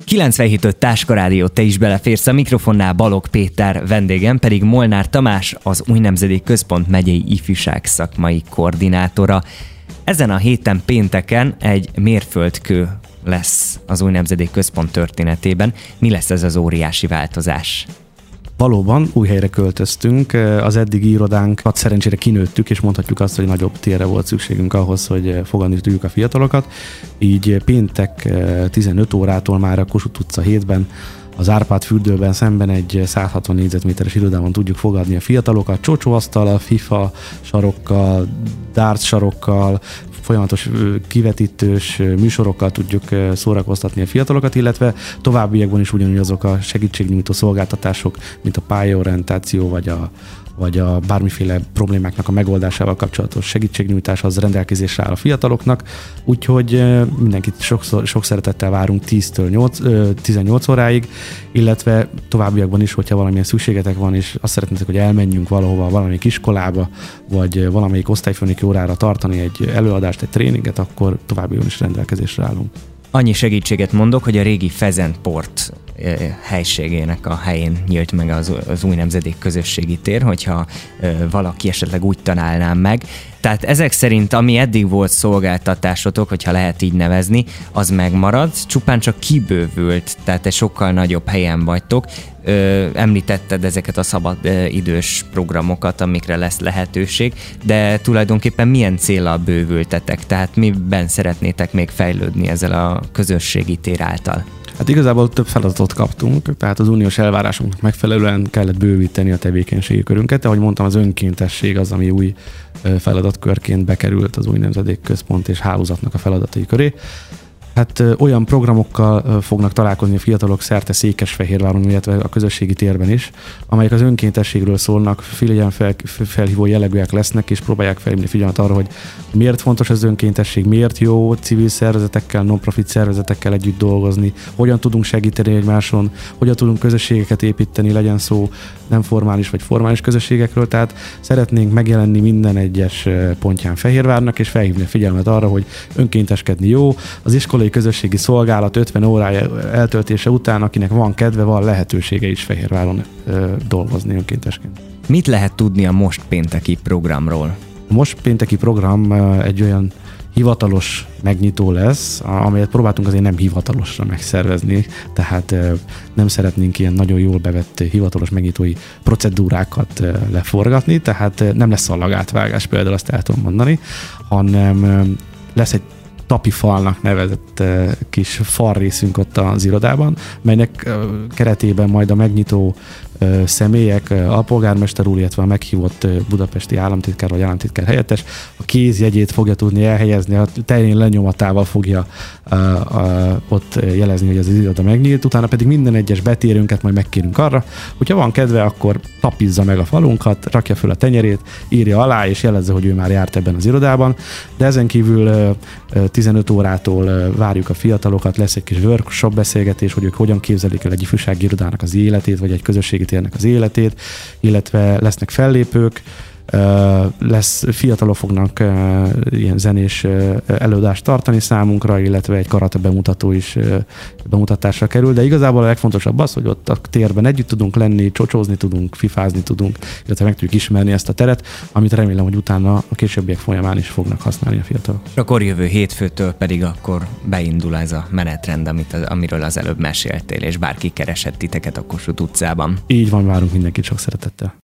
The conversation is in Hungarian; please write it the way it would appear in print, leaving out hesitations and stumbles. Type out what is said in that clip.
97.5 Táskarádió, te is beleférsz a mikrofonnál, Balogh Péter, vendégem pedig Molnár Tamás, az Új Nemzedék Központ megyei ifjúság szakmai koordinátora. Ezen a héten pénteken egy mérföldkő lesz az Új Nemzedék Központ történetében. Mi lesz ez az óriási változás? Valóban új helyre költöztünk, az eddigi irodánkat szerencsére kinőttük, és mondhatjuk azt, hogy nagyobb térre volt szükségünk ahhoz, hogy fogadni tudjuk a fiatalokat. Így péntek 15 órától már a Kossuth utca 7-ben, az Árpád fürdőben szemben egy 160 négyzetméteres irodában tudjuk fogadni a fiatalokat, csócsóasztallal, FIFA sarokkal, darts sarokkal, folyamatos kivetítős műsorokkal tudjuk szórakoztatni a fiatalokat, illetve továbbiakban is ugyanúgy azok a segítségnyújtó szolgáltatások, mint a pályaorientáció, vagy a bármiféle problémáknak a megoldásával kapcsolatos segítségnyújtás az rendelkezésre áll a fiataloknak, úgyhogy mindenkit sok szeretettel várunk 10-től 18 óráig, illetve továbbiakban is, hogyha valamilyen szükségetek van, és azt szeretnétek, hogy elmenjünk valahova, valamelyik iskolába, vagy valamelyik osztályfőnöki órára tartani egy előadást, egy tréninget, akkor továbbiakban is rendelkezésre állunk. Annyi segítséget mondok, hogy a régi Fezentport helységének a helyén nyílt meg az Új Nemzedék közösségi tér, hogyha valaki esetleg úgy találná meg. Tehát ezek szerint, ami eddig volt szolgáltatásotok, hogyha lehet így nevezni, az megmarad, csupán csak kibővült, tehát egy sokkal nagyobb helyen vagytok. Említetted ezeket a szabadidős programokat, amikre lesz lehetőség, de tulajdonképpen milyen céllal bővültetek? Tehát miben szeretnétek még fejlődni ezzel a közösségi tér által? Hát igazából több feladatot kaptunk, tehát az uniós elvárásoknak megfelelően kellett bővíteni a tevékenységi körünket. Ahogy mondtam, az önkéntesség az, ami új feladatkörként bekerült az Új Nemzedék Központ és hálózatnak a feladatai köré. Hát olyan programokkal fognak találkozni a fiatalok szerte Székesfehérváron, illetve a közösségi térben is, amelyek az önkéntességről szólnak, felhívó jellegűek lesznek, és próbálják felhívni figyelmet arra, hogy miért fontos az önkéntesség, miért jó civil szervezetekkel, non-profit szervezetekkel együtt dolgozni, hogyan tudunk segíteni egymáson, hogyan tudunk közösségeket építeni, legyen szó nem formális vagy formális közösségekről, tehát szeretnénk megjelenni minden egyes pontján Fehérvárnak, és felhívni a figyelmet arra, hogy önkénteskedni jó, az iskolai közösségi szolgálat 50 órája eltöltése után, akinek van kedve, van lehetősége is Fehérváron dolgozni önkéntesként. Mit lehet tudni a most pénteki programról? A most pénteki program egy olyan hivatalos megnyitó lesz, amelyet próbáltunk azért nem hivatalosra megszervezni, tehát nem szeretnénk ilyen nagyon jól bevett hivatalos megnyitói procedúrákat leforgatni, tehát nem lesz szallagátvágás, például azt el tudom mondani, hanem lesz egy tapifalnak nevezett kis falrészünk ott az irodában, melynek keretében majd a megnyitó személyek, a polgármester úr, illetve a meghívott budapesti államtitkár vagy államtitkár helyettes a kézjegyét fogja tudni elhelyezni, a terén lenyomatával fogja ott jelezni, hogy az iroda megnyílt, utána pedig minden egyes betérőnket majd megkérünk arra, hogyha van kedve, akkor tapizza meg a falunkat, rakja föl a tenyerét, írja alá, és jelezze, hogy ő már járt ebben az irodában, de ezen kívül 15 órától várjuk a fiatalokat, lesz egy kis workshop beszélgetés, hogy ők hogyan képzelik el egy ifjúsági irodának az életét, vagy egy közösségi térnek az életét, illetve lesznek fellépők, fiatalok fognak ilyen zenés előadást tartani számunkra, illetve egy karate bemutató is bemutatásra kerül, de igazából a legfontosabb az, hogy ott a térben együtt tudunk lenni, csocsózni tudunk, fifázni tudunk, illetve meg tudjuk ismerni ezt a teret, amit remélem, hogy utána a későbbiek folyamán is fognak használni a fiatalok. És akkor jövő hétfőtől pedig akkor beindul ez a menetrend, amiről az előbb meséltél, és bárki keresett titeket a Kossuth utcában. Így van, várunk mindenkit sok szeretettel.